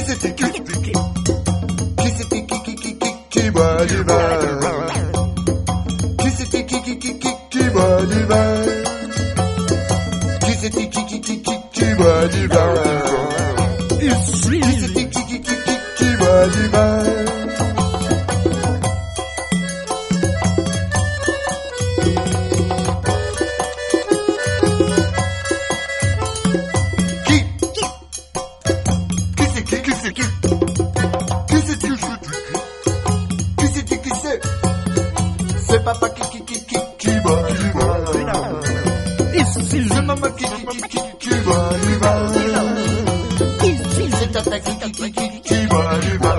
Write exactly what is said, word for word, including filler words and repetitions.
c'était qui? Qui c'était qui qui qui qui qui boit du vin? Qui c'était qui qui qui qui qui boit du vin? Qui c'était qui qui qui qui qui boit du vin? Qui c'était qui qui qui qui qui boit du vin? C'est papa qui qui qui qui qui boit du vin. C'est maman qui qui qui qui qui boit du vin. C'est tata qui qui qui qui qui boit du vin.